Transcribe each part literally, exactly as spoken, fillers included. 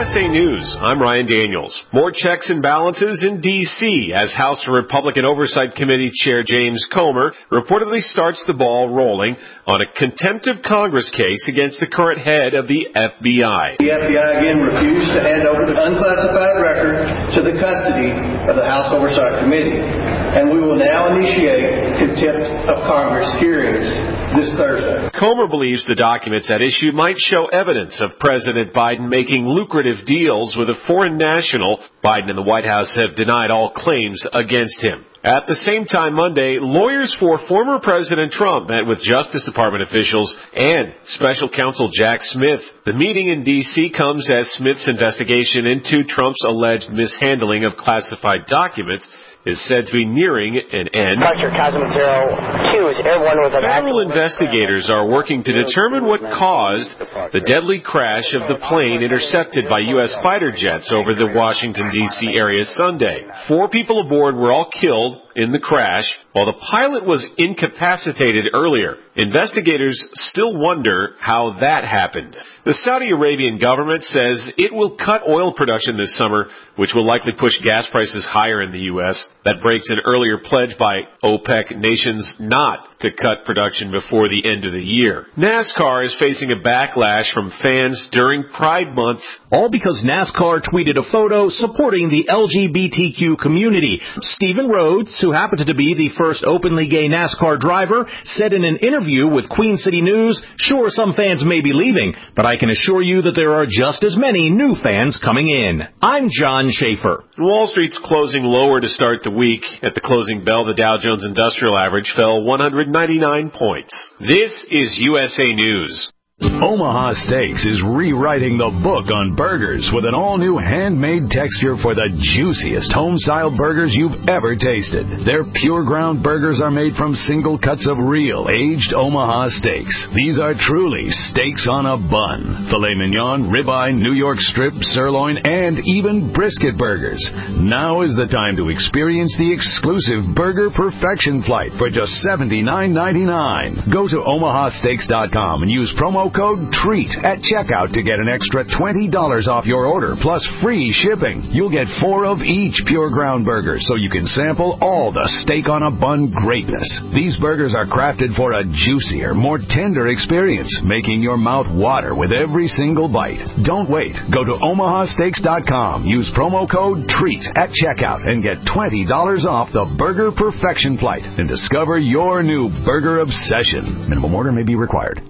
S A News, I'm Ryan Daniels. More checks and balances in D C as House Republican Oversight Committee Chair James Comer reportedly starts the ball rolling on a contempt of Congress case against the current head of the F B I. The F B I again refused to hand over the unclassified record to the custody of the House Oversight Committee, and we will now initiate contempt of Congress hearings this Thursday. Comer believes the documents at issue might show evidence of President Biden making lucrative deals with a foreign national. Biden and the White House have denied all claims against him. At the same time Monday, lawyers for former President Trump met with Justice Department officials and Special Counsel Jack Smith. The meeting in D C comes as Smith's investigation into Trump's alleged mishandling of classified documents is said to be nearing an end. Federal investigators are working to determine what caused the deadly crash of the plane intercepted by U S fighter jets over the Washington, D C area Sunday. Four people aboard were all killed in the crash, while the pilot was incapacitated earlier. Investigators still wonder how that happened. The Saudi Arabian government says it will cut oil production this summer, which will likely push gas prices higher in the U S. That breaks an earlier pledge by OPEC nations not to cut production before the end of the year. NASCAR is facing a backlash from fans during Pride Month. All because NASCAR tweeted a photo supporting the L G B T Q community. Stephen Rhodes, who happens to be the first openly gay NASCAR driver, said in an interview with Queen City News, "Sure, some fans may be leaving, but I can assure you that there are just as many new fans coming in." I'm John Schaefer. Wall Street's closing lower to start the week. At the closing bell, the Dow Jones Industrial Average fell one hundred ninety-nine points. This is U S A News. Omaha Steaks is rewriting the book on burgers with an all-new handmade texture for the juiciest home-style burgers you've ever tasted. Their pure ground burgers are made from single cuts of real, aged Omaha steaks. These are truly steaks on a bun. Filet mignon, ribeye, New York strip, sirloin, and even brisket burgers. Now is the time to experience the exclusive Burger Perfection Flight for just seventy-nine ninety-nine. Go to omaha steaks dot com and use promo code TREAT at checkout to get an extra twenty dollars off your order, plus free shipping. You'll get four of each pure ground burger, so you can sample all the steak on a bun greatness. These burgers are crafted for a juicier, more tender experience, making your mouth water with every single bite. Don't wait. Go to omaha steaks dot com, use promo code TREAT at checkout, and get twenty dollars off the Burger Perfection Flight and discover your new burger obsession. Minimum order may be required.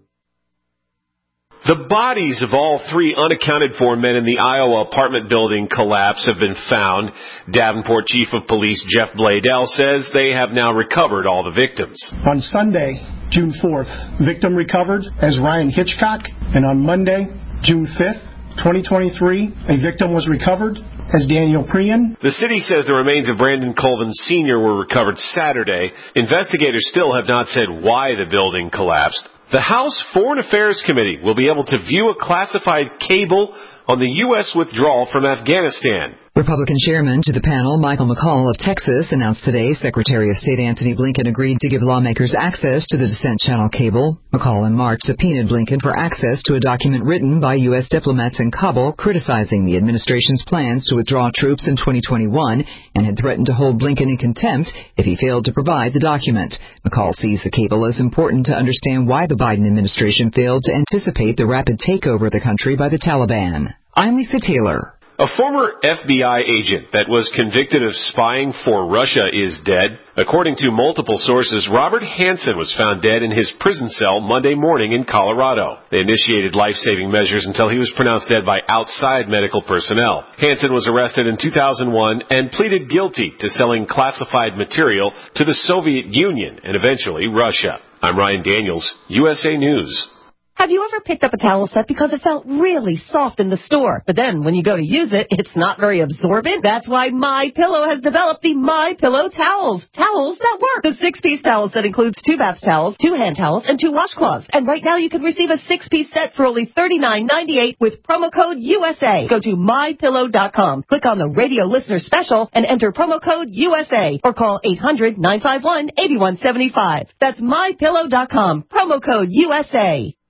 The bodies of all three unaccounted-for men in the Iowa apartment building collapse have been found. Davenport Chief of Police Jeff Bladell says they have now recovered all the victims. On Sunday, June fourth, victim recovered as Ryan Hitchcock, and on Monday, June fifth, twenty twenty-three, a victim was recovered as Daniel Prian. The city says the remains of Brandon Colvin Senior were recovered Saturday. Investigators still have not said why the building collapsed. The House Foreign Affairs Committee will be able to view a classified cable on the U S withdrawal from Afghanistan. Republican chairman to the panel, Michael McCaul of Texas, announced today Secretary of State Antony Blinken agreed to give lawmakers access to the Descent Channel cable. McCaul in March subpoenaed Blinken for access to a document written by U S diplomats in Kabul criticizing the administration's plans to withdraw troops in twenty twenty-one and had threatened to hold Blinken in contempt if he failed to provide the document. McCaul sees the cable as important to understand why the Biden administration failed to anticipate the rapid takeover of the country by the Taliban. I'm Lisa Taylor. A former F B I agent that was convicted of spying for Russia is dead. According to multiple sources, Robert Hansen was found dead in his prison cell Monday morning in Colorado. They initiated life-saving measures until he was pronounced dead by outside medical personnel. Hansen was arrested in two thousand one and pleaded guilty to selling classified material to the Soviet Union and eventually Russia. I'm Ryan Daniels, U S A News. Have you ever picked up a towel set because it felt really soft in the store, but then when you go to use it, it's not very absorbent? That's why MyPillow has developed the MyPillow towels. Towels that work. The six-piece towels that includes two bath towels, two hand towels, and two washcloths. And right now you can receive a six-piece set for only thirty-nine ninety-eight with promo code U S A. Go to my pillow dot com, click on the radio listener special, and enter promo code U S A, or call eight hundred nine five one eight one seven five. That's my pillow dot com, promo code U S A.